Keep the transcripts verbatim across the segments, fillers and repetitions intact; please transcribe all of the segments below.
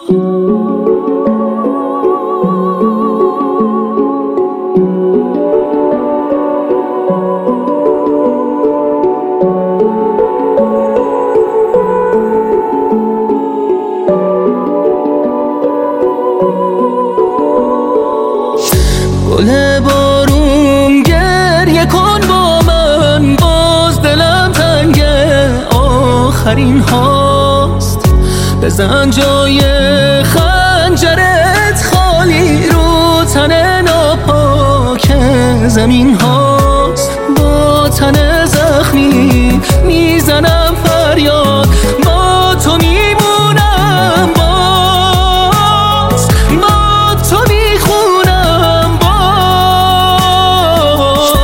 گل بارون گریه کن با من، باز دلم تنگه آخرین هاست. بزن جای خنجرت خالی رو تن ناپاک زمین هاست. با تن زخمی میزنم فریاد، با تو میمونم، باز با تو میخونم باز.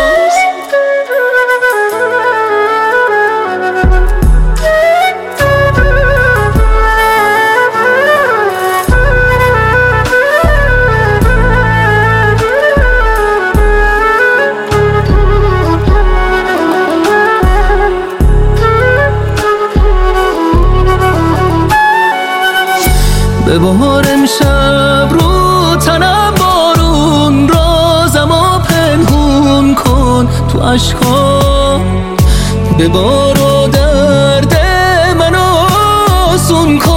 ببار امشب رو تنم بارون، رازم و پنهون کن تو عشقا. ببار و درد منو آسون کن.